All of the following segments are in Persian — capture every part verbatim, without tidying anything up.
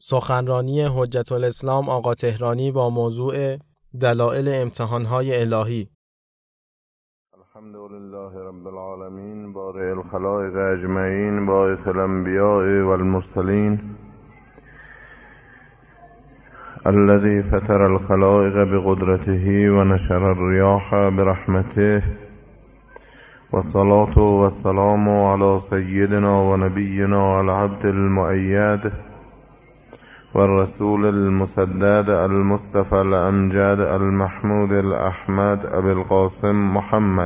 سخنرانی حجت الاسلام آقا تهرانی با موضوع دلائل امتحانهای الهی. الحمد لله رب العالمین بارئ الخلائق اجمعین باعث الانبیاء والمرسلین الذي فطر الخلائق بقدرته ونشر الرياح برحمته والصلاة والسلام على سيدنا ونبينا العبد المؤيد والرسول المسدد المصطفى الأمجد المحمود الأحمد أبي القاسم محمد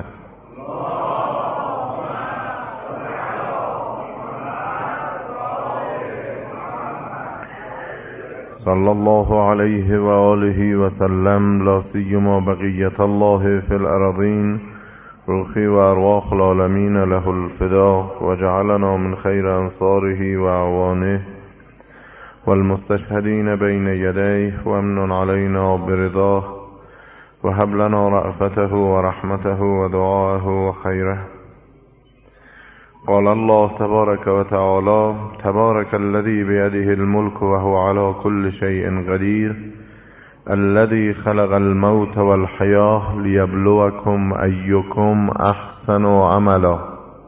صلى الله عليه وآله وسلم لا سيما بقية الله في الأرضين روحي وأرواح العالمين له الفداء وجعلنا من خير أنصاره وأعوانه والمستشهدين بين يديه وامن علينا برضاه وهب لنا رأفته ورحمته ودعاءه وخيره. قال الله تبارك وتعالى تبارك الذي بيده الملك وهو على كل شيء قدير الذي خلق الموت والحياة ليبلوكم أيكم أحسن عملا.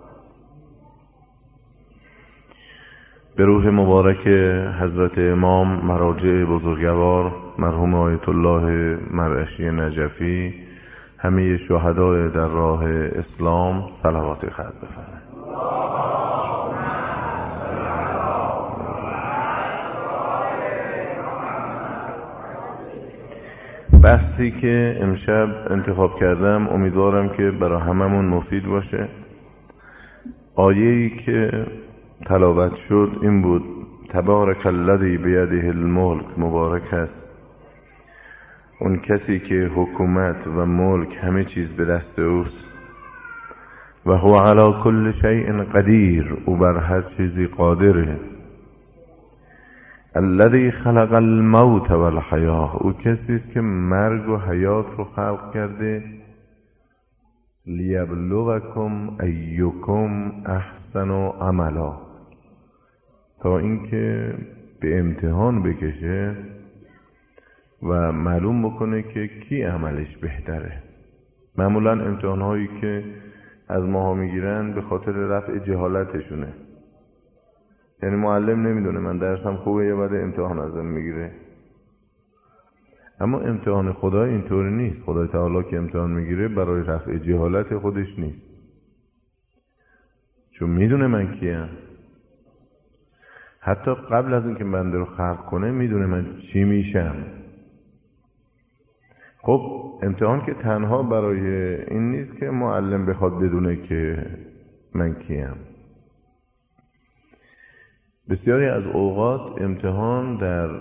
به روح مبارک حضرت امام مراجع بزرگوار مرحوم آیت الله مرعشی نجفی همه شهدای در راه اسلام صلوات خط بفرمایید. بحثی که امشب انتخاب کردم امیدوارم که برای هممون مفید باشه. آیه‌ای که تلاوت شد این بود تبارک الذی بیده الملک، مبارک است اون کسی که حکومت و ملک همه چیز به دست اوست، و هو علی کل شیء قدیر، او بر هر چیزی قادره. الذی خلق الموت والحیاه، او کسی است که مرگ و حیات رو خلق کرده. لیبلوکم ایکم احسن عملا، تا اینکه به امتحان بکشه و معلوم بکنه که کی عملش بهتره. معمولا امتحان هایی که از ماها میگیرن به خاطر رفع جهالتشونه، یعنی معلم نمیدونه من درسم خوبه یا بعد امتحان ازم میگیره. اما امتحان خدا اینطوری نیست. خدای تعالی که امتحان میگیره برای رفع جهالت خودش نیست، چون میدونه من کیم. حتی قبل از اینکه بنده رو خلق کنه میدونه من چی میشم. خب امتحان که تنها برای این نیست که معلم بخواد بدونه که من کیم. بسیاری از اوقات امتحان در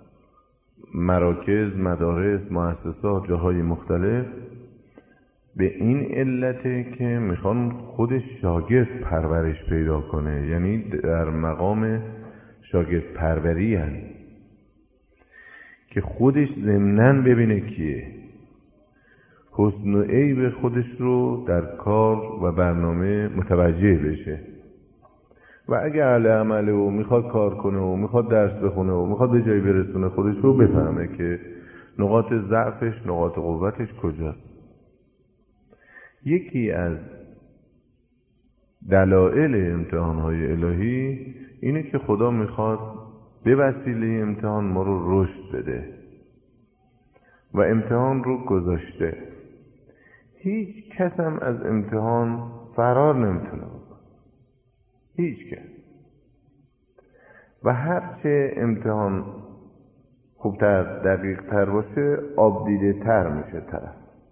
مراکز، مدارس، مؤسسات، جاهای مختلف به این علته که میخوان خود شاگرد پرورش پیدا کنه، یعنی در مقام شاگرد پروری هن. که خودش ضمناً ببینه کیه، حسن و عیب خودش رو در کار و برنامه متوجه بشه، و اگه اهل عمله و میخواد کار کنه و میخواد درس بخونه و میخواد به جایی برسونه خودش رو بفهمه که نقاط ضعفش، نقاط قوتش کجاست. یکی از دلایل امتحانهای الهی اینه که خدا میخواد به وسیله امتحان ما رو رشد بده و امتحان رو گذاشته. هیچ کس هم از امتحان فرار نمیتونه بکنه، هیچ کس. و هرچه امتحان خوبتر، دقیقتر باشه آب دیده تر میشه طرف.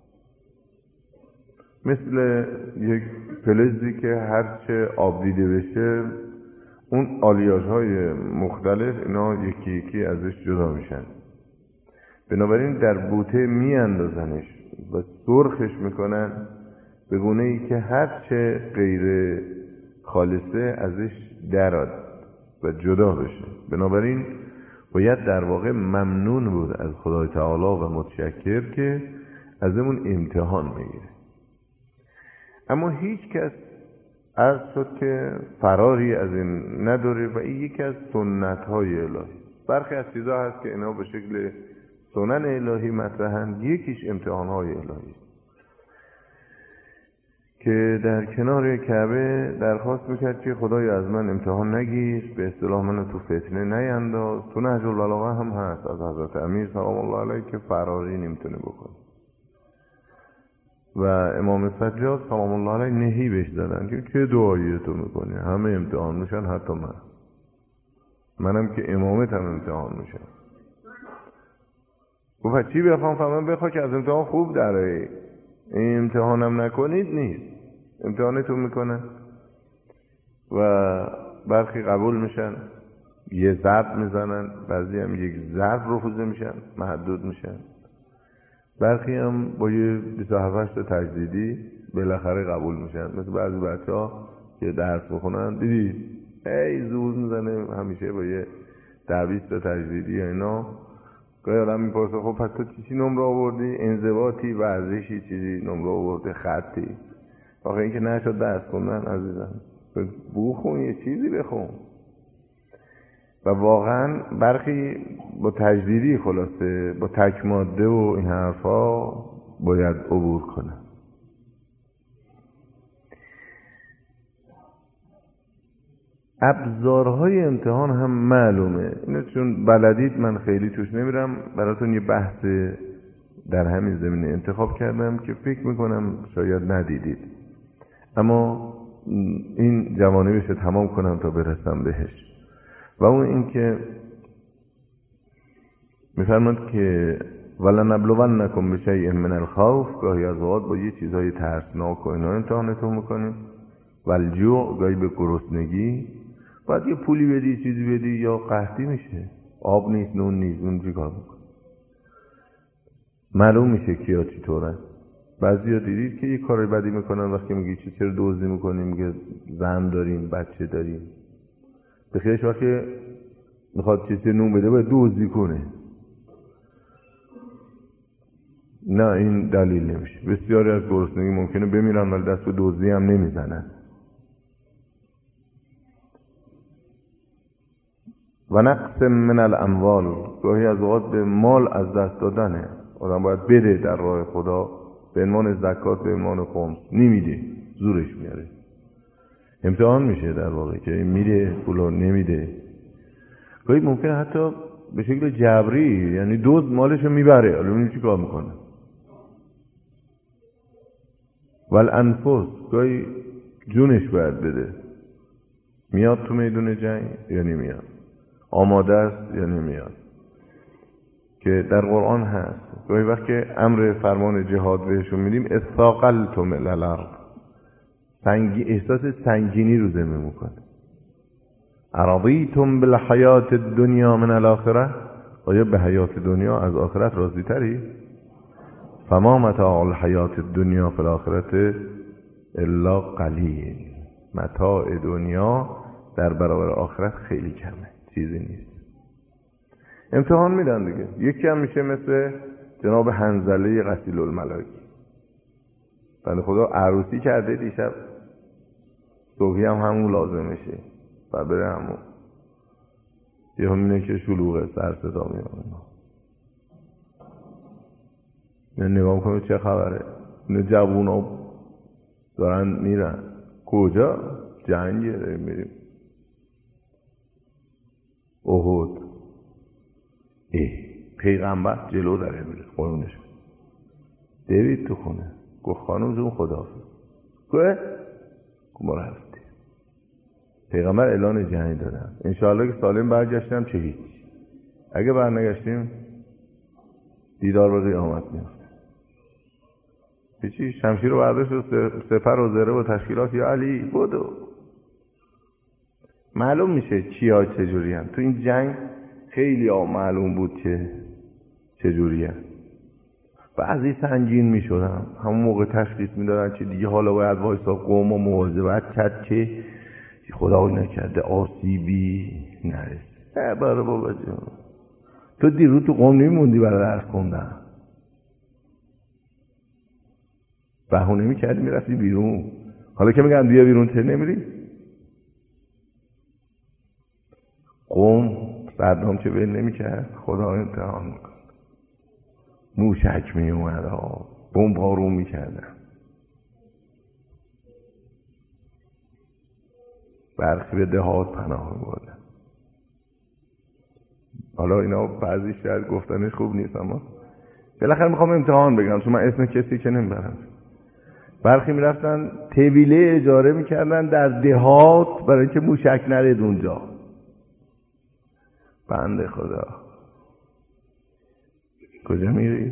مثل یک فلزی که هرچه آب دیده بشه اون آلیاژهای مختلف اینا یکی یکی ازش جدا میشن. بنابراین در بوته میاندازنش و سرخش میکنن به گونه ای که هرچه غیر خالصه ازش دراد و جدا بشه. بنابراین باید در واقع ممنون بود از خدای تعالی و متشکر که ازمون امتحان میگیره. اما هیچ کس عرض شد که فراری از این نداره و این یکی از سنت های الهی. برخی از چیزها هست که اینا به شکل سنن الهی مطرحن. یکیش امتحانهای الهی که در کنار کعبه درخواست میکرد که خدای از من امتحان نگیر، به اصطلاح منو تو فتنه نینداز. تو نهج البلاغه هم هست از حضرت امیر سلام الله علیه که فراری نمیتونه بکنه و امام سجاد سلام الله علیه نهی بهش دادن که چه دعایی تو میکنی، همه امتحان میشن حتی من منم که امامت هم امتحان میشن. گفت چی بخوام؟ فهمم بخوا که از امتحان خوب داره، این امتحانم نکنید نیست، امتحانتون میکنن و برخی قبول میشن یه ضرب میزنن، بعضی هم یک ضرب رفوزه میشن محدود میشن، برخی هم با یه بیست و هفت تا تجدیدی بالاخره قبول میشن. مثل بعضی بچه ها که درس بخونن دیدید ای زور میزنه همیشه با یه ده بیست تا تجدیدی یا اینا، گاهی آدم میپرسه خب پس تو چی نمره آوردی؟ انضباطی، ورزشی، چیزی نمره آورده، خطی. آخه این که نشد درس خوندن عزیزم، بخون یه چیزی بخون. و واقعا برخی با تجدیدی خلاصه با تک ماده و این حرفا باید عبور کنه. ابزارهای امتحان هم معلومه، اینه چون بلدید من خیلی توش نمیرم، براتون یه بحث در همین زمینه انتخاب کردم که فکر میکنم شاید ندیدید، اما این جوانبش رو تمام کنم تا برسم بهش. و اون این که میفرماد که ولنبلونکم بشیء من الخوف، گاهی از اوقات با یه چیزای ترسناک و اینا امتحانتون میکنیم، والجوع، گاهی به گرسنگی، بعد یه پولی بدی چیزی بدی یا قحطی میشه، آب نیست نون نیست، اون چیکار میکنه؟ معلوم میشه کیا چی طوره. بعضیا دیدید که یه کار بدی میکنن، وقتی میگی چی چرا دزدی میکنی میگه زن داریم بچه داریم، بخیرش وقتی میخواد چیزی نون بده باید دزدی کنه. نه این دلیل نمیشه. بسیاری از گرسنگی ممکنه بمیرن ولی دست به دزدی هم نمیزنن. و نقص من الاموال، گاهی از اوقات به مال از دست دادنه، آدم باید بده در راه خدا به عنوان زکات، به عنوان خمس، نمیده زورش میاره، امتحان میشه در واقع که میده پولو نمیده. گاهی ممکنه حتی به شکل جبری، یعنی دزد مالشو میبره، حالا اون چی کار میکنه. والانفس، گاهی جونش باید بده، میاد تو میدون جنگ یا نمیاد، آماده است یا نمیاد، که در قرآن هست. گاهی وقت که امر فرمان جهاد بهشون میدیم اثاقلتم الی الارض، سنگی، احساس سنگینی رو زمین میکنه. ارضیتم بالحیات الدنیا من الاخره، آیا به حیات دنیا از آخرت راضی تری؟ فما متاع الحیات الدنیا فی الاخرة الا قلیل، متاع دنیا در برابر آخرت خیلی کمه، چیزی نیست. امتحان میدن دیگه. یکی هم میشه مثل جناب حنظله غسیل الملائکه، بنده خدا عروسی کرده دیشب، صبحی هم همون لازمشه و بره همون، یه همینه که شلوغه سر صدا میاد. نه نگاه کنید چه خبره، نه جوون ها دارن میرن کجا؟ جنگه داریم میریم احد. ای پیغمبر جلو داره میره قرونش دوید تو خونه، گفت خانم جون خداحافظ. گفت ما رفتیم. پیغمبر اعلان جنگ دادن، انشاءالله که سالم برگشتیم چه هیچ، اگه برنگشتیم دیدار به قیامت میفته. هیچی، شمشیر رو برداشت و سپر و زره و تشکیلات، یا علی بودو. معلوم میشه چیا چجوری هم. تو این جنگ خیلی ها معلوم بود که چجوری هم. بعضی سنگین میشدن، همون موقع تشخیص میدادن که دیگه حالا باید وایسا قوم و مواظبت کرد که خدا نکرده آسیبی نرسه. اه باره بابا جان، تو دیرو تو قوم نمیموندی برای درس خوندن، بهونه میکردی میرفتی بیرون. حالا که میگن بیا بیرون چه نمیری؟ قوم صدام که ول نمی‌کرد، خدا امتحان می‌کنه. موشک میومد، بمب بارون می‌کردن. برخی به دهات پناه می‌بردن. حالا اینا بعضی شاید گفتنش خوب نیست، اما بالاخره میخوام امتحان بگم چون من اسم کسی که نمیبرم. برخی میرفتن طویله اجاره میکردن در دهات برای اینکه موشک نرید اونجا. بنده خدا کجا میری؟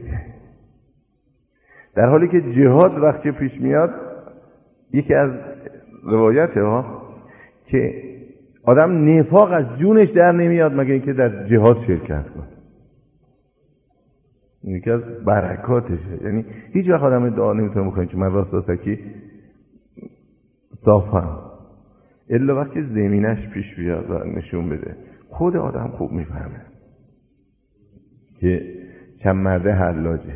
در حالی که جهاد وقتی پیش میاد، یکی از روایته ها که آدم نفاق از جونش در نمیاد مگه اینکه در جهاد شرکت کنه. یکی از برکاتشه. یعنی هیچ وقت آدم دعا نمیتونه بکنه که من راستاسکی صافم، الا وقتی زمینش پیش بیاد و نشون بده. خود آدم خوب میفهمه که چند مرده حلاجه.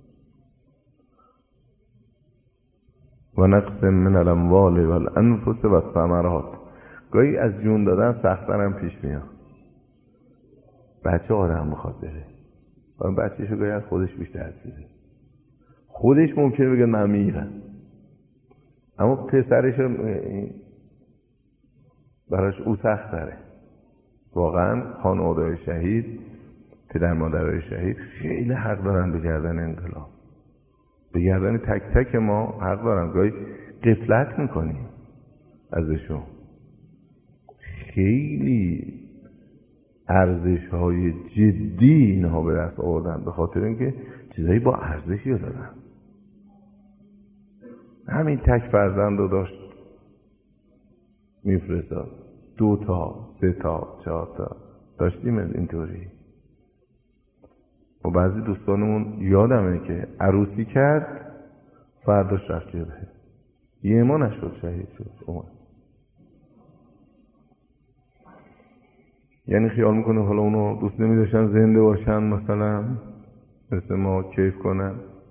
و نقص من الاموال و الانفس و الثمرات. گاهی از جون دادن سخت‌تر هم پیش میاد. بچه آدم میخواد بره و بچه‌شو گاهی از خودش بیشتر چیزه. خودش ممکنه بگه من میرم، اما پسرش براش او سخت داره. واقعا خانواده شهید، پدر مادرای شهید خیلی حق دارن به گردن انقلاب، به گردن تک تک ما حق دارن. گاهی غفلت میکنیم ازشون. خیلی ارزش های جدی اینها به دست آوردن به خاطر اینکه چیزایی با ارزشی رو دادن. همین تک فرزند رو داشت میفرستاد، دو تا، سه تا، چهار تا داشتیم اینطوری. و بعضی دوستانمون یادمه که عروسی کرد، فرداش رفت جبهه، یه ما نشد، شهید شد. اومد. یعنی خیال میکنه حالا اونو دوست نمیداشتن زنده باشن، مثلا مثل ما کیف کنن.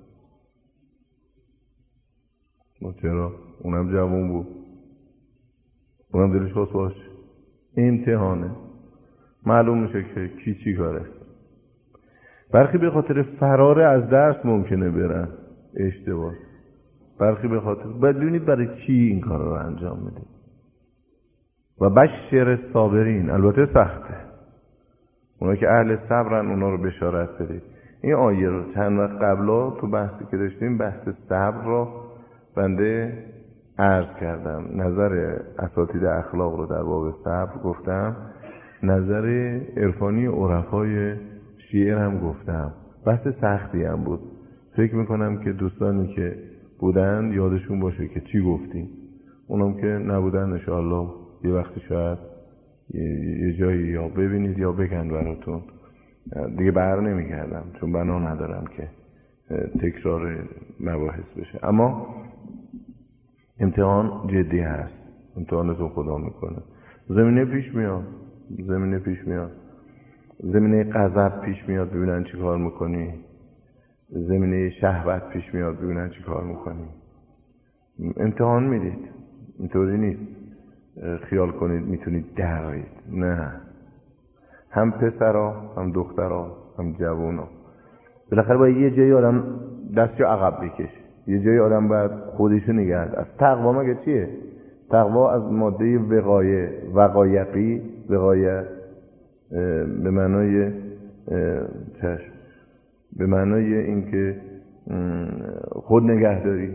ما چرا؟ اونم جوان بود، اونم دلش خواست باشه. امتحانه، معلوم میشه که کی چی کاره. برخی به خاطر فرار از درس ممکنه برن، اشتباه. برخی به خاطر بدونید برای چی این کار رو انجام میده. و بشر صابرین، البته سخته، اونا که اهل صبرن اونا رو بشارت بدید. این آیه رو چند وقت قبلا تو بحثی که داشتیم، بحث صبر رو بنده عرض کردم. نظر اساتید اخلاق رو در باب صبر گفتم، نظر عرفانی عرفای شیعه هم گفتم. بحث سختی هم بود. فکر میکنم که دوستانی که بودن یادشون باشه که چی گفتیم. اونم که نبودن انشاءالله یه وقتی شاید یه جایی یا ببینید یا بگن براتون. دیگه بر نمیگردم چون بنا ندارم که تکرار مباحث بشه. اما امتحان جدی هست، امتحانتون خدا میکنه. زمینه پیش میاد، زمینه پیش میاد زمینه غضب پیش میاد، ببینن چی کار میکنی. زمینه شهوت پیش میاد، ببینن چی کار میکنی. امتحان میدید. اینطوری نیست خیال کنید میتونید درید. نه، هم پسرها هم دخترها هم جوونا بالاخره باید یه جایی آدم دستشو عقب بکشه، یه جایی آدم باید خودشو نگه داره. از تقوا مگه چیه؟ تقوا از ماده وقایه، وقایقی، وقایه به معنای چشم، به معنای اینکه خود نگهداری،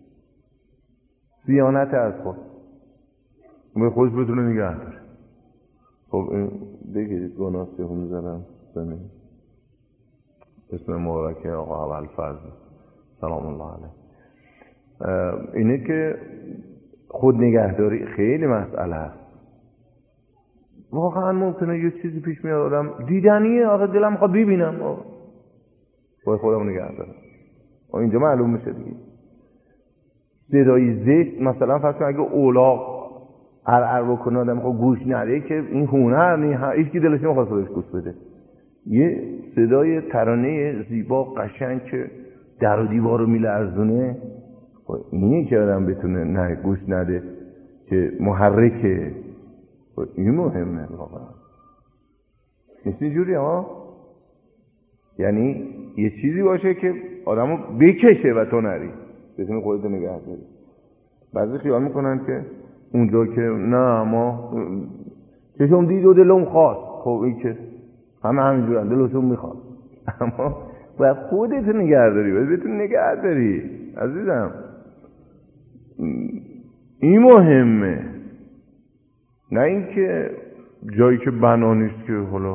صیانت از خود، به خودش بتونه نگه داره. خب این بگیرید گناه که هم زدم زمین. اسم مبارکه آقا ابوالفضل سلام الله علیه. اینه که خود نگهداری خیلی مسئله است. واقعا ممکنه یه چیزی پیش میاد آدم دیدنیه، آقا دلم میخواد ببینم، باید خودم نگه دارم. اینجا معلوم میشه دیگه. صدای زشت مثلا فرض کن اگه اولاغ ار بکنه آدم خب گوش نده، که این هنر نیست، هیچ کی دلش نمیخواد صداش گوش بده. یه صدای ترانه زیبا قشنگ که در و دیوار رو میلرزونه، خب اینی که آدم بتونه نه گوش نده، که محرکه. این مهمه واقعا. نیست اینجوری ها. یعنی یه چیزی باشه که آدمو بکشه و تو نری، بتونی خودت نگه داری. بعضی خیال میکنن که اونجا که نه ما چشم دید و دلم خواست، خب این که همه همینجورن، دلشون میخواد، اما باید خودت نگه داری، باید بتونی نگه داری عزیزم. این مهمه، نه اینکه جایی که بنا نیست که حالا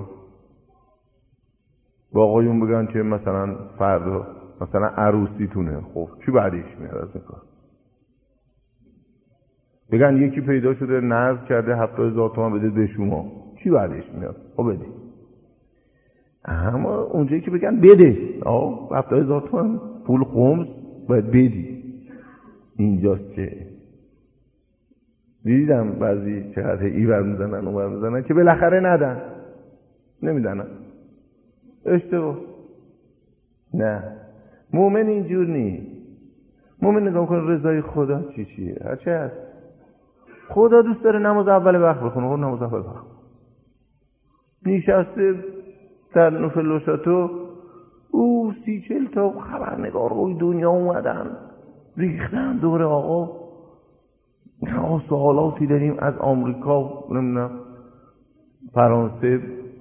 با آقایون بگن که مثلا فردا مثلا عروسیتونه، خب چی بعدش میاد از این کار؟ بگن یکی پیدا شده نذر کرده هفتاد هزار تومان بده به شما، چی بعدش میاد؟ خب بده. اما اونجایی که بگن بده آه هفتاد هزار تومان پول خمس باید بدی، اینجاست که دیدم بعضی چقدر ایور میزنن اونور میزنن که بالاخره ندن، نمیدنن. اشتباه. نه، مومن اینجور نی. مومن نگاه کن رضای خدا چی چیه، هرچی هست. خدا دوست داره نماز اول وقت بخونه، خود نماز اول وقت نشسته در نوفلوشاتو، او سی چل تا خبرنگارهای دنیا اومدن ریختن دور آقا. آقا سوالاتی داریم از آمریکا، نمیدونم فرانسه،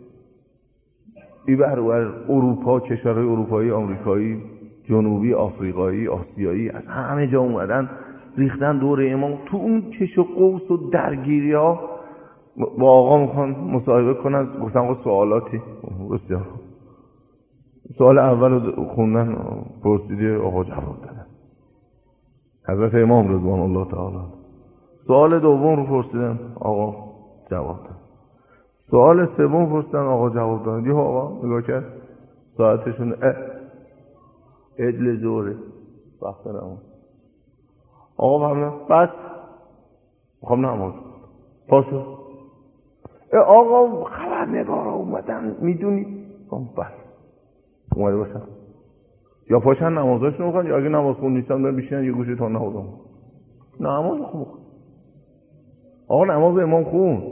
ایور اروپا، کشورهای اروپایی، آمریکایی، جنوبی، آفریقایی، آسیایی، از همه جا اومدن ریختن دور امام. تو اون کش و قوس و درگیری ها با آقا میخوان مصاحبه کنن. گفتن آقا سوالاتی، بسیار سوال اول خوندن، پرسیده، آقا جواب دادن، حضرت امام رضوان الله تعالی. سوال دوم رو پرسیدن، آقا جواب داد. سوال سوم پرسیدن، آقا جواب داد. دیگه آقا نگاه کرد ساعتشون، ادل زوره وقت نماز. آقا فهمیدن بس میخوام نماز پاشو. آقا خبرنگارا اومدن میدونید، بله اومده باشن یا پاشن نمازاشون بخوان، یا اگه نماز خون نیستن برن بشینن یه گوشه تا نماز خون. نماز خون آقا، نماز امام خون.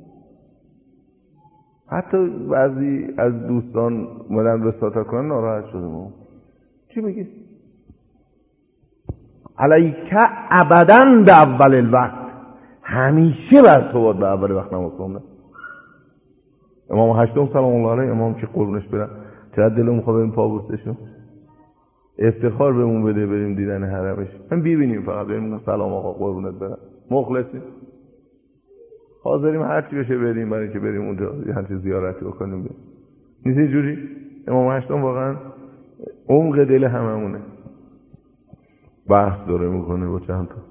حتی بعضی از دوستان اومدن رسالت کنن ناراحت شدم. چی میگی؟ علیک ابداً به اول الوقت، همیشه بر تو باید به اول وقت نماز خوندن. امام هشتم سلام الله علیه، امام که قربونش برم چقدر دلم میخواد بریم پا بوسشون، افتخار بهمون بده بریم دیدن حرمش، من ببینیم، فقط بریم سلام آقا قربونت برم، مخلصیم، حاضریم هر چی بشه بریم برای که بریم اونجا یه همچین زیارتی بکنیم بریم. نیست اینجوری؟ امام هشتم واقعا عمق دل هممونه. بحث داره میکنه با چند تا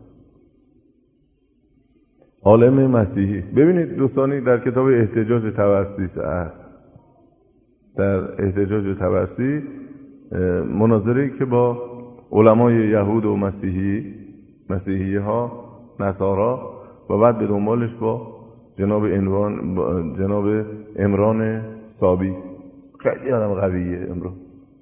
عالم مسیحی. ببینید دوستانی، در کتاب احتجاج تبرسی هست، در احتجاج تبرسی مناظری که با علمای یهود و مسیحی مسیحی ها نصارا و بعد به دنبالش با جناب عنوان جناب عمران صابی، خیلی آدم قویه عمران.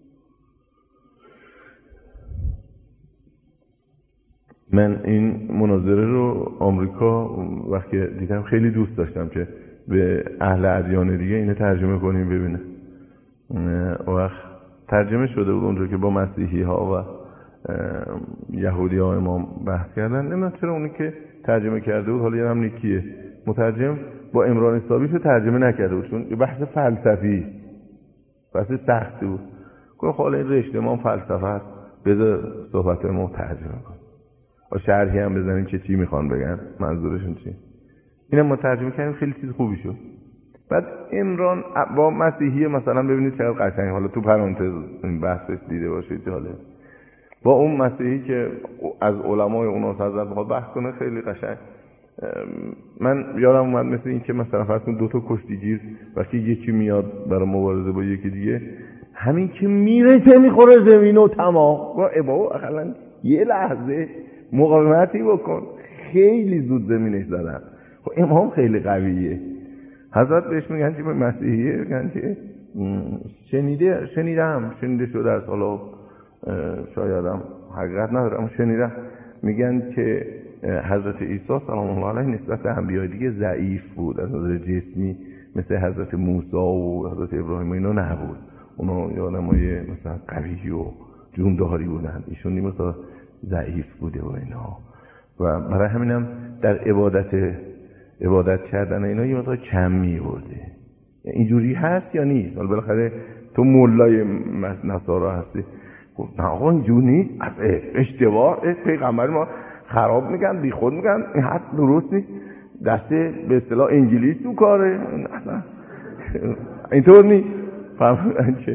من این مناظره رو آمریکا وقتی دیدم خیلی دوست داشتم که به اهل ادیان دیگه اینو ترجمه کنیم ببینه. وقت ترجمه شده بود اونجا که با مسیحی ها و یهودی ها امام بحث کردن. نمیدونم چرا اونی که ترجمه کرده بود، حالا یادم نیکیه، مترجم با عمران صابی رو ترجمه نکرده بود چون یه بحث فلسفی است، بحث سختی بود. گفتم خب این رشته ما فلسفه است، بذار صحبت ما ترجمه کن، با شرحی هم بزنیم که چی میخوان بگن، منظورشون چی. اینم ما ترجمه کردیم، خیلی چیز خوبی شد. بعد عمران با مسیحی مثلا ببینید چقدر قشنگ، حالا تو پرانتز این بحثش دیده باشید جالب، با اون مسیحی که از علمای اونها حضرت میخواد بحث کنه، خیلی قشنگ. من یادم اومد مثل این که مثلا فرض کن دو تا کشتیگیر وقتی یکی میاد برای مبارزه با یکی دیگه، همین که میرسه میخوره زمین و تمام، با ابا اقلا یه لحظه مقاومتی بکن، خیلی زود زمینش زدن. خب امام خیلی قویه. حضرت بهش میگن که مسیحیه، میگن که شنیده شنیدم شنیده شده است، حالا شایدم حقیقت نداره اما شنیدم، میگن که حضرت عیسی سلام الله علیه نسبت به انبیاء دیگه ضعیف بود، از نظر جسمی مثل حضرت موسی و حضرت ابراهیم اینا نبود. اونا یه آدمای مثلا قوی و جونداری بودن، ایشون یه مقدار ضعیف بوده و اینا. و برای همینم در عبادت عبادت کردن اینا یه مقدار کم می‌ورده. اینجوری هست یا نیست؟ حالا بالاخره تو مولای نصارا هستی. نه آقا اینجوری نیست، اشتباه، پیغمبر ما خراب میگن، بی خود میگن، این هست درست نیست، دسته به اصطلاح انگلیس تو کاره، اصلا اینطور نیست. فهمیدن چه؟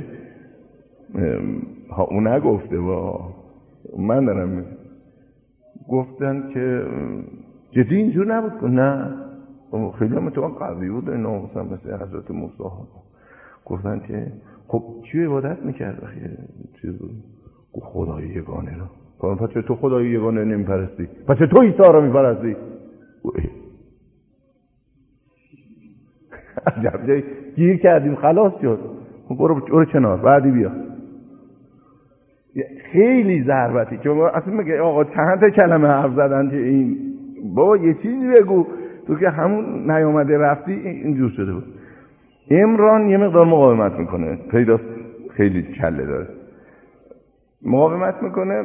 ها اون نگفته، با من دارم میگم. گفتن که جدی اینجور نبود. نه خیلی هم تو قوی بود اینا، مثلا مثل حضرت موسی. گفتن که خب کی عبادت میکرد وقتی چیز بود؟ خدای یگانه رو. فرمان پس تو خدای یگانه نمیپرستی، پس تو عیسی رو میپرستی؟ عجب جایی گیر کردیم، خلاص شد. برو برو کنار، بعدی بیا. خیلی ضربتی که اصلا میگه آقا چند تا کلمه حرف زدن که این بابا یه چیزی بگو، تو که همون نیامده رفتی اینجور شده بود. عمران یه مقدار مقاومت میکنه، پیداست خیلی کله داره، مقاومت میکنه.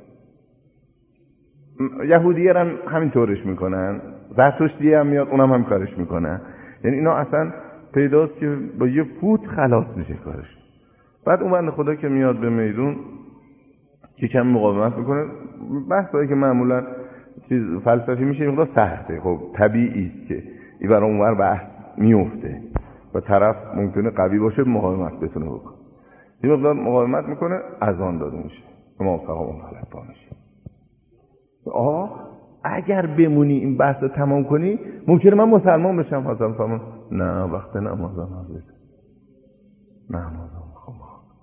یهودیه هم همین طورش میکنن، زرتشتیه هم میاد اونم هم کارش میکنن. یعنی اینا اصلا پیداست که با یه فوت خلاص میشه کارش. بعد اون بنده خدا که میاد به میدون که کم مقاومت میکنه، بحثایی که معمولا چیز فلسفی میشه یه مقدار سخته. خب طبیعی است که این برای اونور بحث میفته و طرف ممکنه قوی باشه مقاومت بتونه بکنه. یه مقدار مقاومت میکنه، اذان داده میشه، امام سلام علیه پا میشه. آه اگر بمونی این بحث رو تمام کنی ممکنه من مسلمان بشم. حضرت فرمان نه وقت نمازم عزیز، نمازم میخوام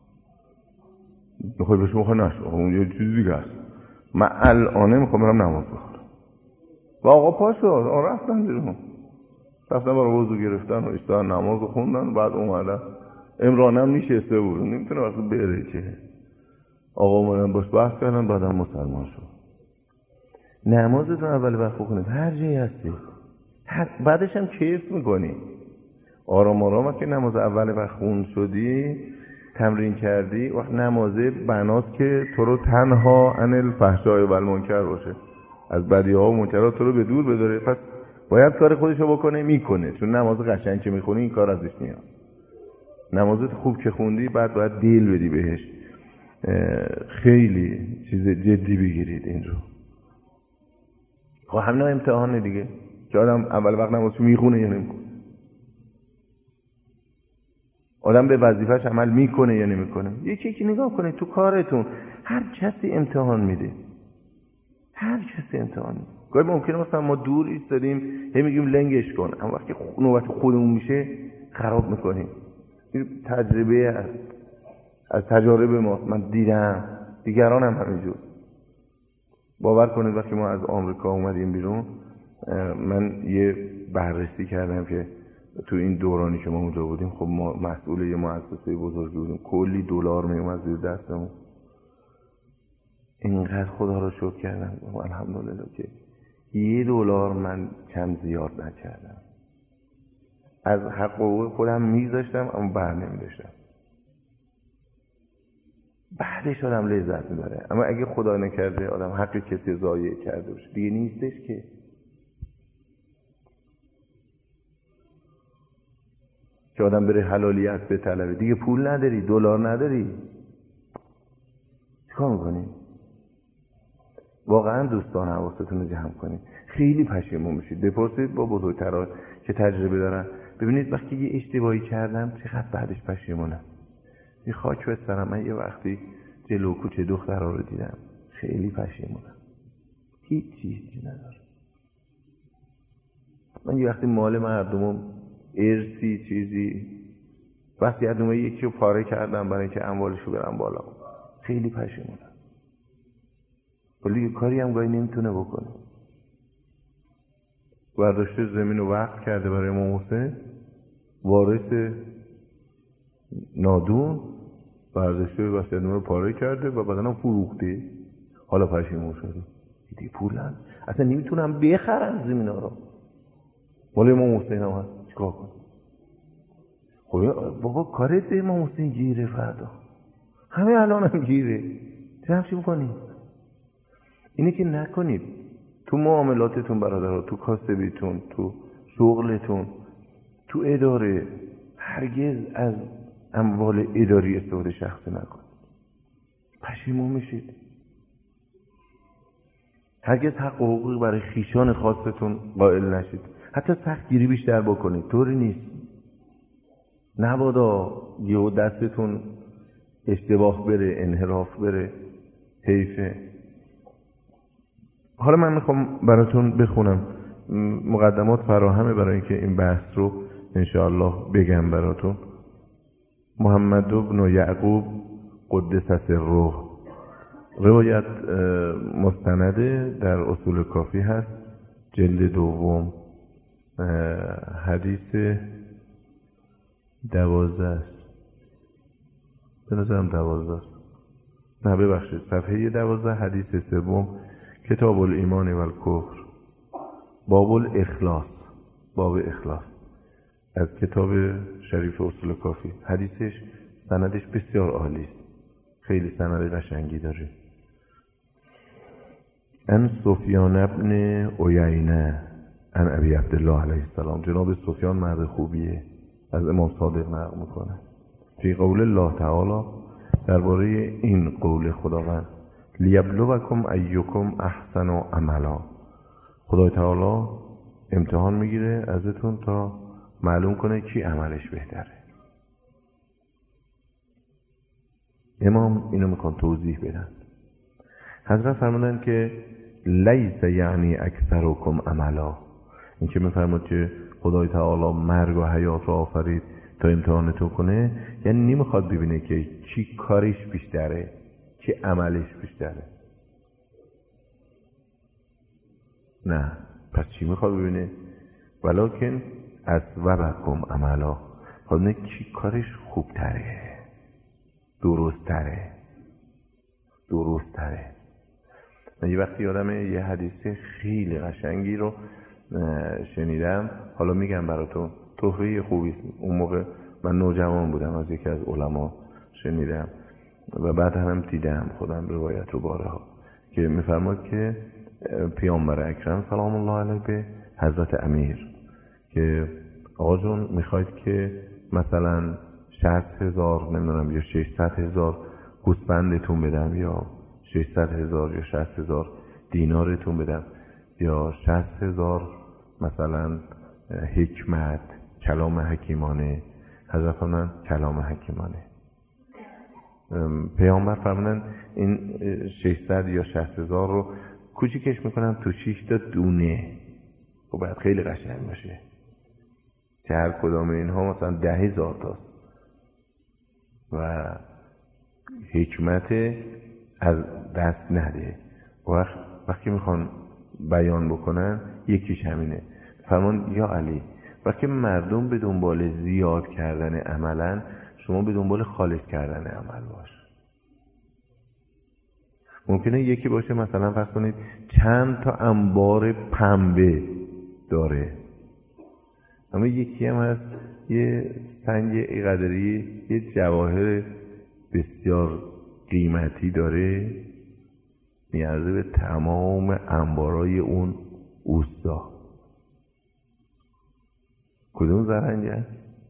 بخوای بهش مخواه نشو، اون یه چیز دیگه است. من الانه میخوام برم نماز بخورم. و آقا پاشو آقا رفتن بیرون، رفتن برای وضو گرفتن و اشتان نماز خوندن. بعد اومدن عمرانم نشسته بود، نمیتونه وقتی بره که آقا اومدن باش بحث کردن، بعدم مسلمان شد. نمازتون اول وقت بخونید هر جایی هستی، بعدش هم کیف میکنی. آرام آرام که نماز اول وقت خون شدی تمرین کردی، وقت نمازه بناست که تو رو تنها عن الفحشاء و المنکر باشه، از بدیها و منکرات تو رو به دور بداره. پس باید کار خودشو بکنه، میکنه. چون نماز قشنگ که میخونی این کار ازش میاد. نمازت خوب که خوندی بعد باید دل بدی بهش، خیلی چیز جدی بگیرید این رو. خب همین امتحانه دیگه که آدم اول وقت نمازشو میخونه یا نمیخونه، آدم به وظیفه‌اش عمل میکنه یا نمیکنه. یکی یکی نگاه کنه تو کارتون، هر کسی امتحان میده، هر کسی امتحان میده. گاهی ممکنه مثلا ما دور ایستادیم هی میگیم لنگش کن، اما وقتی نوبت خودمون میشه خراب میکنیم. این تجربه از از تجارب ما، من دیدم، دیگران هم همینجور. باور کنید وقتی ما از آمریکا اومدیم بیرون، من یه بررسی کردم که تو این دورانی که ما اونجا بودیم، خب ما مسئول یه مؤسسه بزرگی بودیم، کلی دلار میومد زیر دستمون. اینقدر خدا رو شکر کردم الحمدلله که یه دلار من کم زیاد نکردم. از حق و خودم میذاشتم اما بر نمیداشتم. بعدش آدم لذت میبره. اما اگه خدا نکرده آدم حق کسی ضایع کرده باشه دیگه نیستش که. که آدم بره حلالیت به طلبه، دیگه پول نداری، دلار نداری، چیکار میکنی؟ واقعا دوستان حواستون رو جمع کنید. خیلی پشیمون میشید. بپرسید با بزرگترها که تجربه دارن، ببینید وقتی یه اشتباهی کردم چقدر بعدش پشیمونم. یه خاک به سرم، من یه وقتی جلو کوچه دخترها رو دیدم خیلی پشیمونم، هیچی هیچی ندارم. من یه وقتی مال مردمم ارسی چیزی وصیت‌نامه یکی رو پاره کردم برای اینکه اموالشو برم بالا، خیلی پشیمونم. ولی کاری هم گاهی نمیتونه بکنه. برداشته زمین رو وقف کرده برای امام حسین، وارث نادون برداشته وصیت‌نامه رو پاره کرده و بعداً فروخته، حالا پشیمون شده. دیگه پولن اصلا نمیتونم بخرم زمینا رو. مال امام حسین هم هست، چیکار کنم؟ خب بابا کارت به امام حسین گیره فردا، همه الان هم گیره، چه همچی میکنید؟ اینه که نکنید. تو معاملاتتون برادرها، تو کاسبیتون، تو شغلتون، تو اداره، هرگز از اموال اداری استفاده شخصی نکنید، پشیمون میشید. هرگز حق و حقوقی برای خیشان خاصتون قائل نشید، حتی سختگیری بیشتر بکنید، طوری نیست. نبادا یهو دستتون اشتباه بره، انحراف بره، حیفه. حالا من میخوام براتون بخونم، مقدمات فراهمه برای اینکه این بحث رو انشاءالله بگم براتون. محمد بن یعقوب قدس سره، روایت مستنده در اصول کافی هست، جلد دوم، حدیث دوازده است، به نظرم دوازده است، نه ببخشید صفحه دوازده، حدیث سوم، کتاب الایمان و الکفر، باب الاخلاص، باب اخلاص، از کتاب شریف اصول کافی. حدیثش سندش بسیار عالی است، خیلی سند قشنگی داره. ان سفیان بن عیینه ان ابی عبدالله علیه السلام، جناب سفیان مرد خوبیه، از امام صادق نقل میکنه. فی قول الله تعالی، درباره این قول خداوند، لیبلوکم ایکم احسن عملا، خدای تعالی امتحان میگیره ازتون تا معلوم کنه کی عملش بهتره. امام اینو میخوان توضیح بدن. حضرت فرمودن که لیس یعنی اکثرکم عملا، این که میفرمود که خدای تعالی مرگ و حیات رو آفرید تا امتحانتون کنه، یعنی نمیخواد ببینه که چی کارش بیشتره، چی عملش بیشتره. نه، پس چی میخواد ببینه؟ ولکن اصوبکم عملا، خود نه چی کارش خوبتره، درست تره، درست تره. من یه وقتی یادم یه حدیث خیلی قشنگی رو شنیدم، حالا میگم براتون، تحفه خوبی. اون موقع من نوجوان بودم، از یکی از علما شنیدم و بعد هم دیدم خودم روایت رو بارها، که میفرماد که پیامبر اکرم سلام الله علیه به حضرت امیر که آقا جون میخواید که مثلا شصت هزار نمیدونم یا ششصد هزار گوسفندتون بدم، یا ششصد هزار یا شصت هزار دینارتون بدم، یا شصت هزار مثلا حکمت، کلام حکیمانه. حضرت فرمودن کلام حکیمانه. پیامبر فرمودن این ششصد یا شصت هزار رو کوچیکش میکنم تو شش تا دونه، و باید خیلی قشنگ باشه که هر کدام اینها مثلا ده هزار تاست، و حکمت از دست نده. وقت وقتی میخوان بیان بکنن یکیش همینه. فرمان یا علی، وقتی مردم به دنبال زیاد کردن عملن، شما به دنبال خالص کردن عمل باش. ممکنه یکی باشه مثلا فرض کنید چند تا انبار پنبه داره، اما یکی هم هست یه سنگ قدری، یه جواهر بسیار قیمتی داره، میارزه به تمام انبارای اون اوستا. کدوم زرنگه؟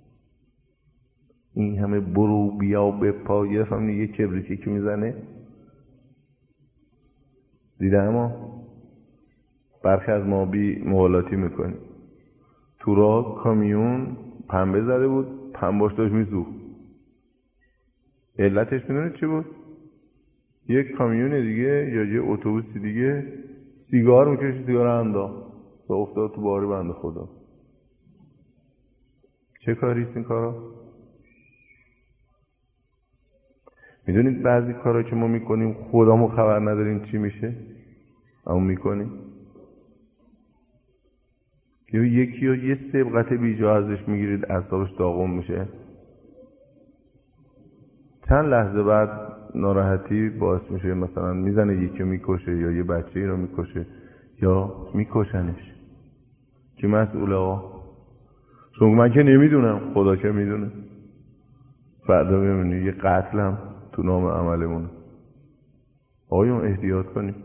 این همه برو بیا به پا، یه دفعه یه کبریتی که میزنه. دیده اما برخی از ما بی موالاتی میکنیم، تو راه کامیون پنبه زده بود، پنباش داشت میسوخت. علتش میدونید چی بود؟ یک کامیون دیگه یا یه اتوبوس دیگه سیگار میکشید، سیگار انداخت و افتاد تو باری بنده خدا. چه کاریست این کارا؟ میدونید بعضی کارا که ما میکنیم خودمون خبر نداریم چی میشه، اما میکنیم. یا یکی یا یه سبقت بیجا ازش میگیرید، اعصابش داغون میشه، چند لحظه بعد ناراحتی باعث میشه مثلا میزنه یکی میکشه، یا یه بچه‌ای رو میکشه، یا میکشنش. کی مسئوله آقا؟ چون من که نمیدونم، خدا که میدونه. فردا ببینید یه قتلم تو نام عملمونه. آقایون احتیاط کنیم،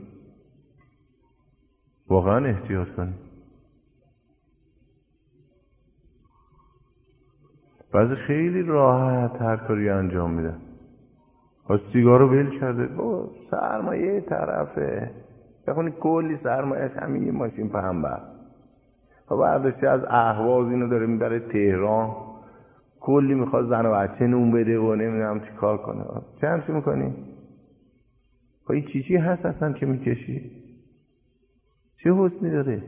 واقعا احتیاط کنیم. بعضی خیلی راحت هر کاری انجام میده. ها سیگار رو ول کرده، با سرمایه طرفه بخونی کلی سرمایهش همین یه ماشین پهن بست. ها برداشتی از اهواز اینو داره میبره تهران، کلی میخواد زن و بچه نون بده و نمیدونم چی کار کنه. چه همچی میکنی؟ ها این چی چی هست اصلا که میکشی؟ چه حسنی داره؟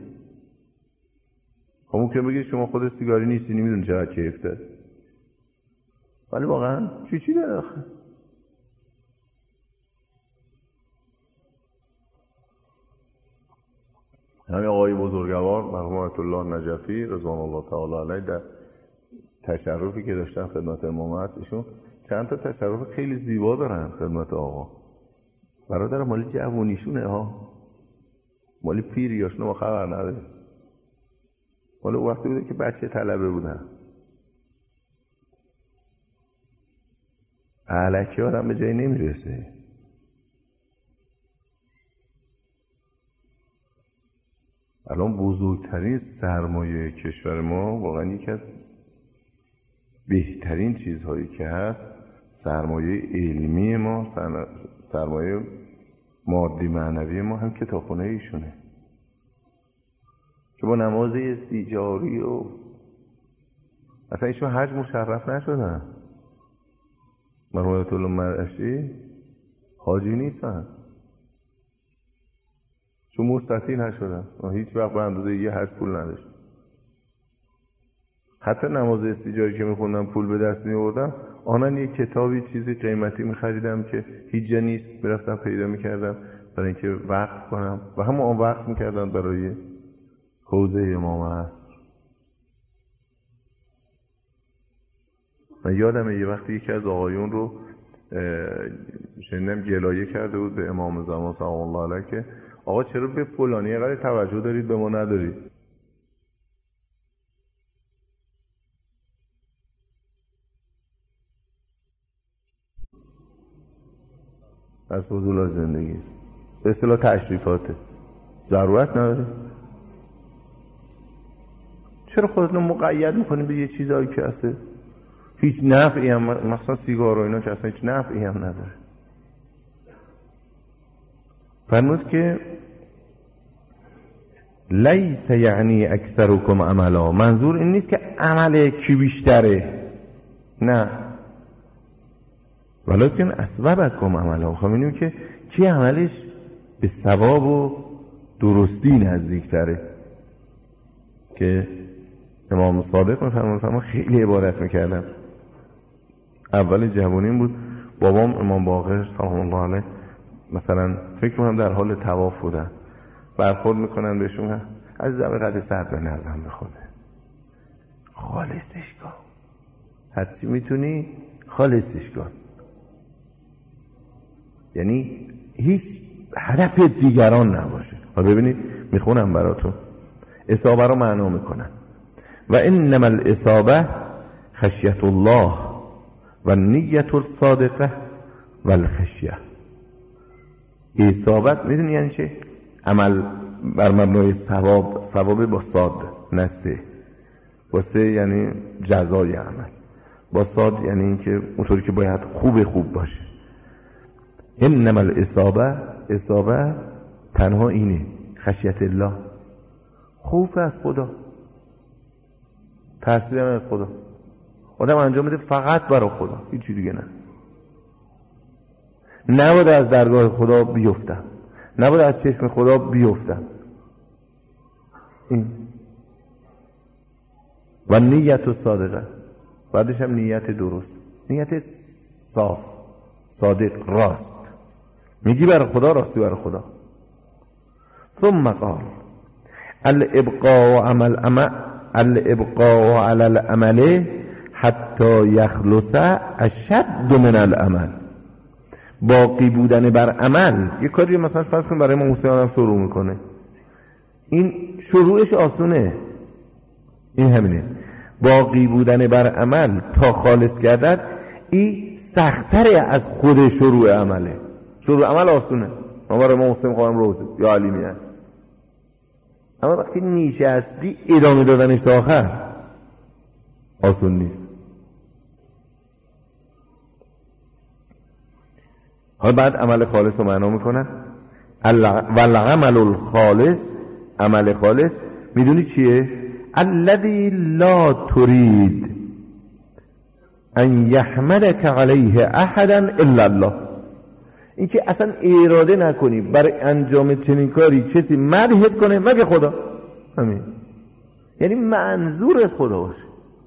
ها ممکن بگید شما خود سیگاری نیستی نمیدونی چقدر کیف داره، ولی واقعا چی چی داره آخه؟ همین آقای بزرگوار مرحوم آیت الله نجفی رضوان الله تعالی علیه در تشرفی که داشتن خدمت امام هست، ایشون چند تا تشرف خیلی زیبا دارن خدمت آقا. برادر مالی جوونیشونه ها، مالی پیریاشونه ما خبر نداره، مالی وقتی بوده که بچه طلبه بودن. علکی آدم به جایی نمیرسه. الان بزرگترین سرمایه کشور ما واقعا یکی از بهترین چیزهایی که هست سرمایه علمی ما، سرمایه مادی معنوی ما هم کتابخونه ایشونه که با نماز استیجاری و اصلا ایشون حج مشرف نشدن. مرحوم آیت الله مرعشی حاجی نیستن چون مستطیع نشدن، هیچ وقت به اندازه یه حج پول نداشت. حتی نماز استیجاری که میخوندم پول به دست میوردم، آنن یه کتابی چیزی قیمتی میخریدم که هیچ جا نیست، میرفتم پیدا میکردم برای اینکه وقف کنم و همون آن وقف میکردن برای حوزه امام عصر. من یادمه یه وقتی یکی از آقایون رو شنیدم گلایه کرده بود به امام زمان سلام الله علیه که آقا چرا به فلانی اینقدر توجه دارید به ما ندارید؟ از فضول زندگی به اصطلاح تشریفاته، ضرورت نداره. چرا خودتون مقید میکنید به یه چیزایی که اصلا هیچ نفعی هم، مثلا سیگار و اینا که اصلا هیچ نفعی هم نداره؟ فرمود که لیس یعنی اکثرکم عملا، منظور این نیست که عمل کی بیشتره، نه، ولیکن اسببکم عملا، میخوام اینیم که کی عملش به ثواب و درستی نزدیکتره. که امام صادق میفرمون خیلی عبادت میکردم، اول جوانیم بود، بابام امام باقر سلام الله علیه مثلا فکر کنم در حال طواف بودن، برخورد میکنن بهشون از زبه قد سر به نظم بخوده، خالصش کن، هرچی میتونی خالصش کن. یعنی هیچ هدف دیگران نباشه. و ببینید میخونم براتون، اصابه رو معنا میکنن و انما الاصابه خشیت الله و نیت الصادقه و الخشیه. اصابت میدونی یعنی چه؟ عمل بر مبنای ثواب، ثواب با صاد نسته، با سه یعنی جزای عمل، با صاد یعنی این که اونطوری که باید خوب خوب باشه. انما الاصابه، اصابه تنها اینه، خشیت الله، خوف از خدا، ترسیدن از خدا. آدم انجام بده فقط برای خدا، هیچی دیگه نه. نباید از درگاه خدا بیفتم، نباید از چشم خدا بیفتم. این و نیت و صادقه، بعدش هم نیت درست، نیت صاف، صادق، راست، میگی برای خدا، راستی برای خدا. ثم قال الابقاء عمل عمل الابقاء على العمل حتی یخلص اشد من العمل. باقی بودن بر عمل، یه کاری مثلا فرض کن برای ما حسین آدم شروع میکنه، این شروعش آسونه، این همینه. باقی بودن بر عمل تا خالص گردد این سختره از خود شروع عمله. شروع عمل آسونه، ما برای ما مسلم خواهم روزه یا علی میان، اما وقتی نشستی ادامه دادنش تا آخر آسون نیست. حالا بعد عمل خالص رو معنا میکنن. والعمل الخالص، عمل خالص میدونی چیه؟ الذی لا ترید ان یحمدک علیه احدا الا الله. این که اصلا اراده نکنی برای انجام چنین کاری کسی مدحت کنه مگه خدا. همین، یعنی منظورت خدا باشه،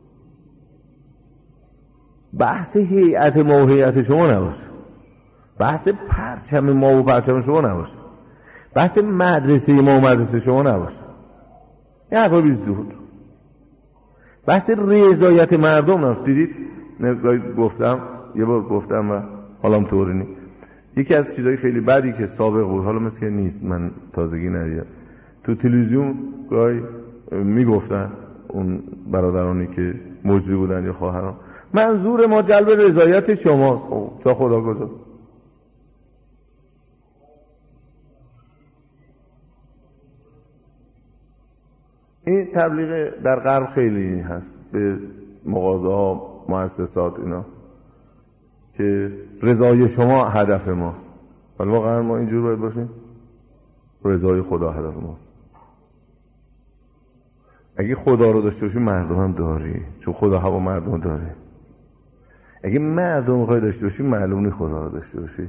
بحث هیئت ما و هیئت شما نباشه، بحث پرچم ما و پرچم شما نباشه، بحث مدرسه ما و مدرسه شما نباشه، یه حرفا بیز دور، بحث رضایت مردم نباشه. دیدید گفتم یه بار گفتم و حالم طوری نی، یکی از چیزای خیلی بدی که سابق بود حالا مثل که نیست، من تازگی ندیدم، تو تلویزیون گاهی میگفتن اون برادرانی که مجری بودن یا خواهران، منظور ما جلب رضایت شماست. خب تا خدا گذاشت. این تبلیغ در غرب خیلی هست به مغازه ها، مؤسسات، اینا که رضای شما هدف ماست. ولی واقعا ما اینجور باید باشیم، رضای خدا هدف ماست. اگه خدا رو داشته باشی مردم هم داری، چون خدا هوا مردم داره. اگه مردم میخوای داشته باشی معلوم نیست خدا رو داشته باشی.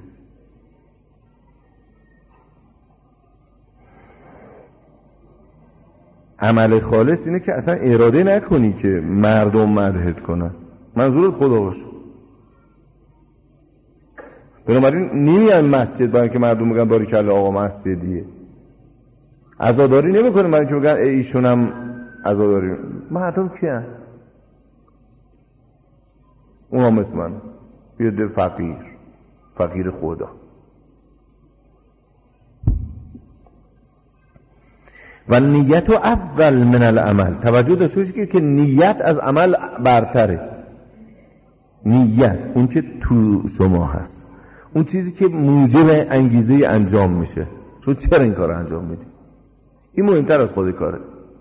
عمل خالص اینه که اصلا اراده نکنی که مردم مدحت کنن، منظورت خدا باشه. بنابراین نمیان مسجد برای که مردم میگن باریکلا آقا مسجدیه. عزاداری نمیکنه برای که میگن ایشونم عزاداری. مردم کیان؟ اونا مثل من، یه ده فقیر، فقیر خدا. و نیت و افضل من العمل. توجه داشته باشید که نیت از عمل برتره. نیت اون که تو شما هست، اون چیزی که موجب انگیزه انجام میشه. چون چرا این کار انجام میدی؟ این مهمتر از خود کاره.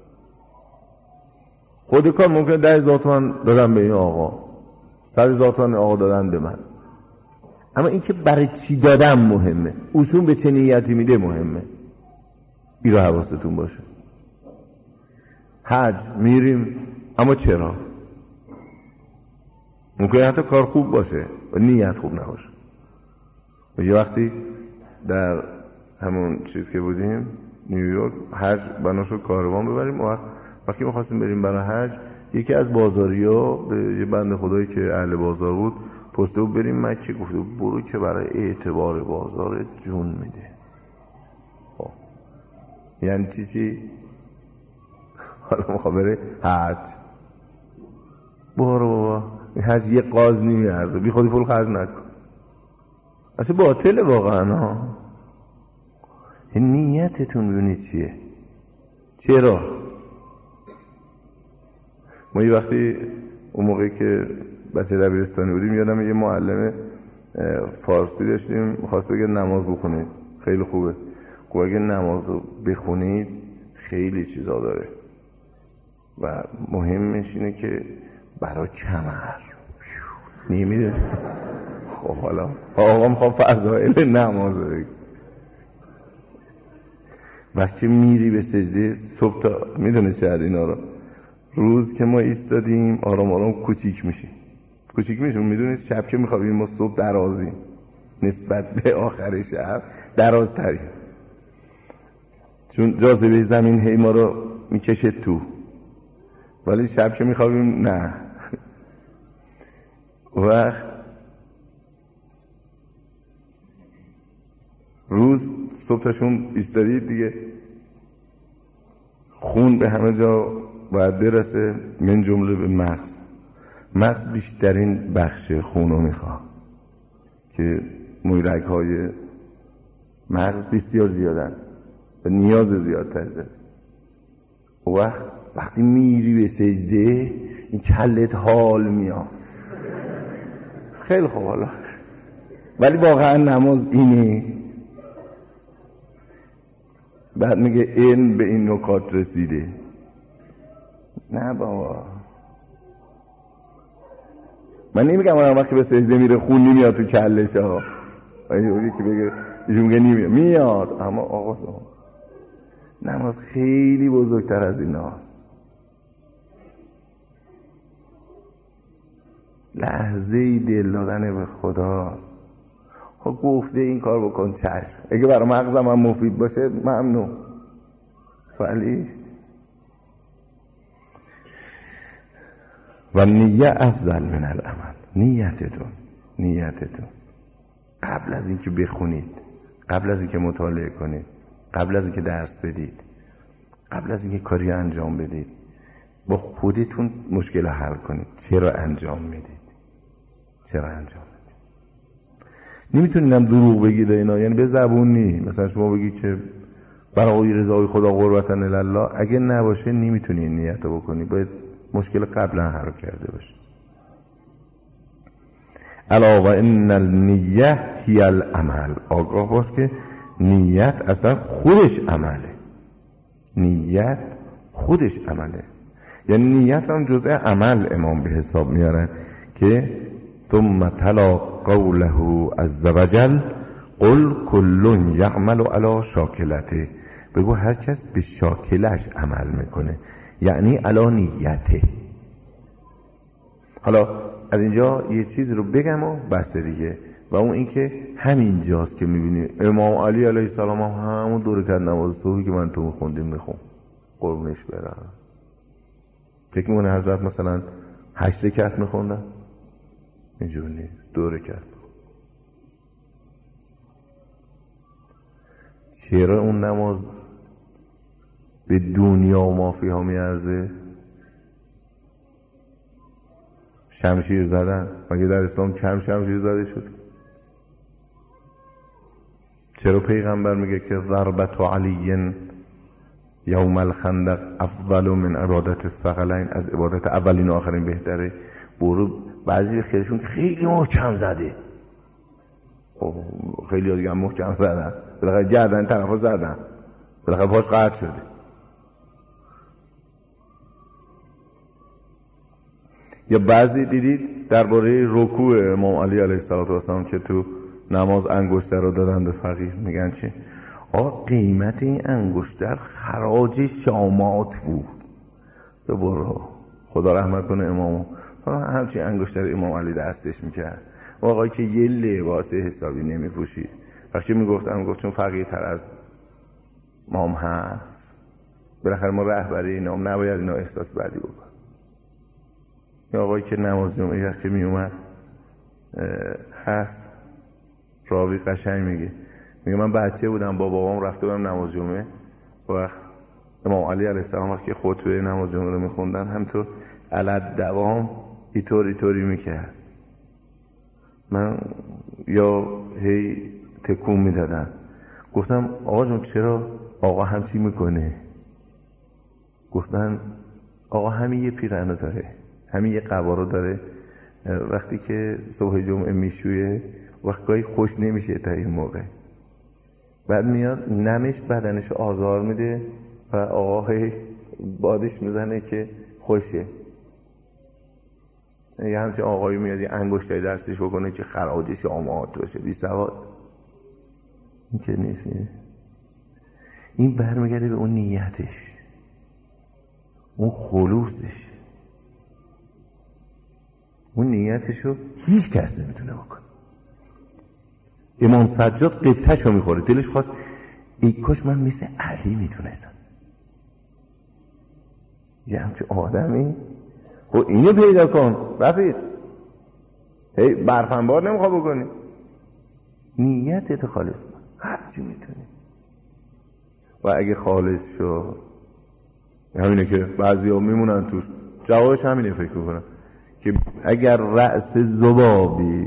خود کار ممکنه ده هزار تومن دادن به این آقا، صد هزار تومن آقا دادن به من، اما این که برای چی دادم مهمه، اوشون به چه نیتی میده مهمه. این رو حواستون باشه. حج میریم اما چرا؟ ممکنه حتی کار خوب باشه و نیت خوب نباشه. و یه وقتی در همون چیز که بودیم نیویورک، حج بنا شد کاروان ببریم، و وقتی می‌خواستیم بریم برای حج، یکی از بازاریا به یه بنده خدایی که اهل بازار بود پسته بود بریم مکه، گفته برو که برای اعتبار بازار جون میده. خب یعنی چی چی؟ حالا میخوام بره حج. برو بابا، حج یه قاز نمیارزه، بی خودی پول خرج نکن. اصلا باطله واقعا ها. نیتتون ببینید چیه؟ چرا؟ ما یه وقتی اون موقعی که بچه دبیرستانی بودیم یادم یه معلم فارسی داشتیم، می‌خواست بگه نماز بخونید، خیلی خوبه. گفت اگه نماز رو بخونید خیلی چیزا داره و مهمش اینه که برای کمر نمیده. خب حالا آقا میخوام فضائل نماز رو بگه. وقتی میری به سجده صبح تا میدونه چه اینا رو، روز که ما ایستادیم آرام آرام کوچیک میشیم کوچیک میشیم میدونید شب که میخوابیم ما صبح درازیم نسبت به آخر شب درازتریم، چون جاذبه زمین هی ما رو میکشه تو، ولی شب که میخوابیم نه. و روز صبح تاشون ایستادید دیگه، خون به همه جا باید برسه، من جمله به مغز. مغز بیشترین بخش خون رو میخواد که مویرگ های مغز بسیار زیادن و نیاز زیادتر داره. و وقتی میری به سجده این کلت حال میاد، خیلی خوب حالا، ولی واقعا نماز اینه؟ بعد میگه این به این نکات رسیده. نه بابا، من نمیگم اون وقتی به سجده میره خون نمیاد تو کلش ها، یکی بگه ایشون میگه نمیاد، میاد. اما آقا نماز خیلی بزرگتر از این هاست. لحظه دل دادن به خدا. خب گفته این کار بکن، چشم، اگه برای مغزم هم مفید باشه ممنون، ولی و نیت افضل من العمل. نیتتون نیتتون قبل از اینکه بخونید، قبل از اینکه مطالعه کنید، قبل از اینکه درس بدید، قبل از اینکه کاری انجام بدید، با خودتون مشکل حل کنید. چرا انجام میدید؟ چرا انجام میدید؟ نمیتونیدم دروغ بگید اینا، یعنی به زبون نی. مثلا شما بگید که برای رضای خدا قربتن الله، اگه نباشه نمیتونی این نیت رو بکنی، باید مشکل قبلا حل کرده باشه. الا و ان النیه هی العمل. آگاه باش که نیت اصلا خودش عمله. نیت خودش عمله، یعنی نیت هم جزء عمل امام به حساب میارن که ثم تلا قوله عز وجل قل کل یعمل علی شاکلته. بگو هر کس به شاکلش عمل میکنه، یعنی علی نیته. حالا از اینجا یه چیز رو بگم و بس دیگه، و اون این که همین جاست که میبینی امام علی علیه السلام هم همون دو رکعت نماز صبحی که من تو میخوندیم میخون، قربونش برم. فکر میکنه حضرت مثلا هشت رکعت میخوندن؟ اینجور نیست، دو رکعت. چرا اون نماز به دنیا و مافی ها میارزه؟ شمشیر زدن، مگه در اسلام کم شمشیر زده شد؟ چرا پیغمبر میگه که ضربت علی یوم الخندق افضل من عبادت الثقلین، از عبادت اولین و آخرین بهتره؟ برو بعضی خیلیشون خیلی محکم زده، خیلی ها دیگه هم محکم زدن، بالاخره گردن طرف ها زدن، بالاخره پاش قطع شده. یا بعضی دیدید درباره رکوع امام علی علیه السلام که تو نماز انگشتر رو دادن به فقیر، میگن چه؟ آقا قیمت این انگشتر خراج شامات بود. تو برو، خدا رحمت کنه امامو، همچین انگشتر امام علی دستش میکرد. آقایی که یه لباس حسابی نمیپوشید، وقتی میگفتم میگفت چون فقیر تر از مام هست، بالاخره ما رهبری اینا هم نباید اینا احساس بدی بکن. یا آقایی که نماز جمعه وقتی میومد هست، راوی قشنگ میگه میگه من بچه بودم با بابام رفته بودم نماز جمعه، وقت امام علی علیه السلام وقتی خطبه نماز جمعه رو میخوندن همینطور علت دوام ایطور ایطوری میکرد، من یا هی تکون میدادن. گفتم آقا جون چرا آقا همچی میکنه؟ گفتن آقا همین یه پیرهنو داره، همین یه قبا رو داره، وقتی که صبح جمعه میشویه وقتی خوش نمیشه تا این موقع، بعد میاد نمش بدنش آزار میده و آقا بادش میزنه که خوشه. یه همچین آقایی میاد یه انگشتری دستش بکنه که خراجش آماد باشه، بی سواد. این که نیست. این برمیگرده به اون نیتش، اون خلوصش. اون نیتشو هیچ کس نمیتونه بکنه. امام سجاد قبطه‌شو میخوره، دلش خواست ای کاش من مثل علی میتونستم. یه همچه آدمی خب اینو پیدا کن رفیق، هی برفنبار نمیخوا بکنی، نیتت خالص کن، هر چی میتونی. و اگه خالص شو، همینه که بعضی ها میمونن توش، جوابش همینه فکر میکنن که اگر رأس ذبابی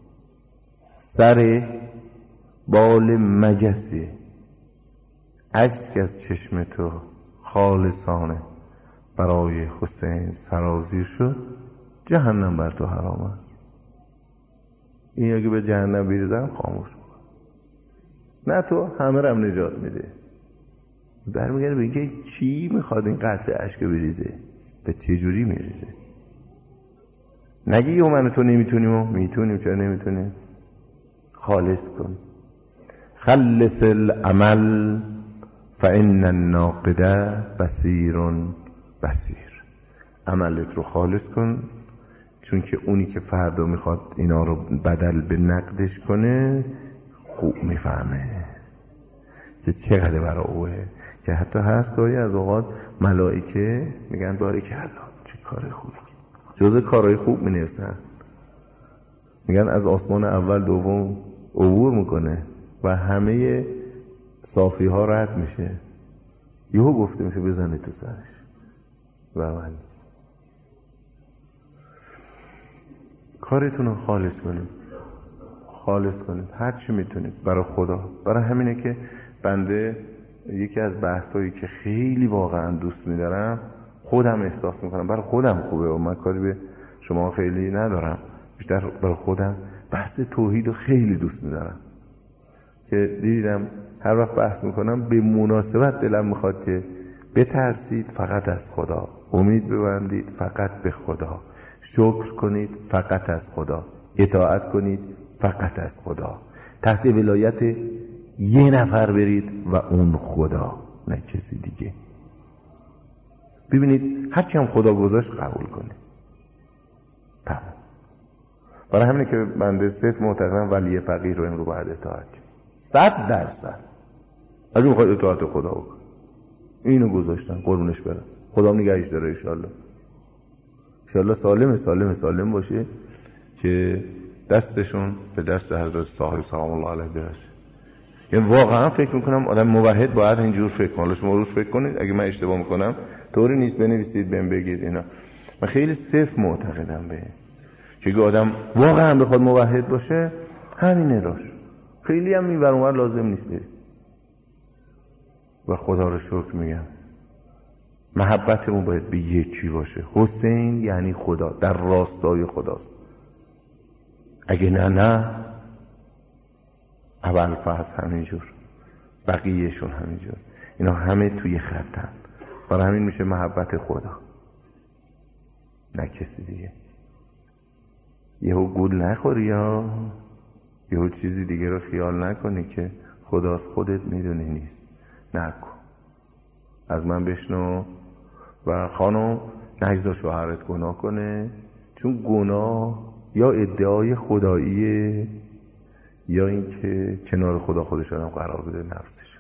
سر بال مگسی اشک از چشم تو خالصانه برای حسین سرازیر شد، جهنم بر تو حرام است. این اگه به جهنم بریزن خاموش کن. نه تو همه رو هم نجات میده. برمیگرده به اینکه چی میخواد این قطره اشک بریزه، به چه جوری میریزه. نگی یه من تو نمیتونیم و میتونیم، چرا نمیتونیم؟ خالص کن. خلص العمل فان الناقد بصیر بصیر. عملت رو خالص کن، چون که اونی که فردا میخواد اینا رو بدل به نقدش کنه خوب میفهمه که چقدر برای اوه. که حتی هست گاهی از اوقات ملائکه میگن باریکالله چه کار خوبی، جزء کارهای خوب مینویسن، میگن از آسمان اول دوم عبور میکنه و همه صافی ها رد میشه، یهو گفته میشه بزنه تو سرش و من کارتون رو خالص کنید، خالص کنید هر چی میتونید برای خدا. برای همینه که بنده یکی از بحثایی که خیلی واقعا دوست میدارم، خودم احساس میکنم برای خودم خوبه و من کاری به شما خیلی ندارم، بیشتر برای خودم بحث توحید رو خیلی دوست میدارم. که دیدم هر وقت بحث میکنم به مناسبت دلم میخواد که بترسید فقط از خدا، امید ببندید فقط به خدا، شکر کنید فقط از خدا، اطاعت کنید فقط از خدا، تحت ولایت یه نفر برید و اون خدا، نه کسی دیگه. ببینید هرچی هم خدا گذاشت قبول کنید. تمام. برای همینه که بنده صرف معتقدم ولی فقیر رو امرو باید اطاعت کنید صد درصد. اگه میخواد اطاعت خدا بکن، اینو گذاشتن قربونش برم، خدا نگهش داره انشالله. انشالله سالم سالم سالم باشه که دستشون به دست حضرت صاحب سلام الله علیه برسه. یعنی واقعا فکر میکنم آدم موحد باید اینجور فکر کنه. شما روش فکر کنید، اگه من اشتباه میکنم طوری نیست بنویسید بهم بگید اینا. من خیلی صرف معتقدم به که اگه آدم واقعا بخواد موحد باشه همینه راش، خیلی هم این ور اون ور لازم نیست برید. و خدا رو شکر میگم محبتمون باید به یکی باشه. حسین یعنی خدا، در راستای خداست. اگه نه نه ابوالفضل همینجور، بقیهشون همینجور، اینا همه توی خطن. برای همین میشه محبت خدا، نه کسی دیگه. یهو گول نخوری یا یهو چیزی دیگه رو خیال نکنی که خداست، خودت میدونی نیست. نکن. از من بشنو. و خانم نگذار شوهرت گناه کنه، چون گناه یا ادعای خداییه یا اینکه کنار خدا خودش آدم قرار بده نفسش.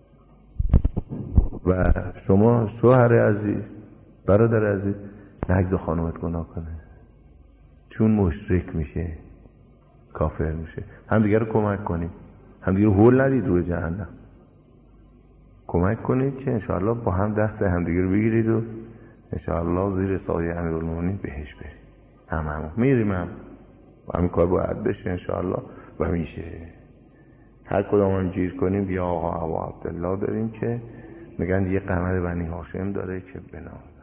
و شما شوهر عزیز، برادر عزیز، نگذار خانمت گناه کنه، چون مشرک میشه، کافر میشه. همدیگه رو کمک کنید، همدیگه رو هول ندید روی جهنم. کمک کنید که انشاءالله با هم دست همدیگه رو بگیرید و انشاءالله زیر سایه امیرالمومنین بهش برید. هم هم میریم هم و همین کار باید بشه انشاءالله و میشه. هر کدام هم گیر کنیم. یا آقا ابو عبدالله داریم که میگن یه قمر بنی هاشم داره که بنام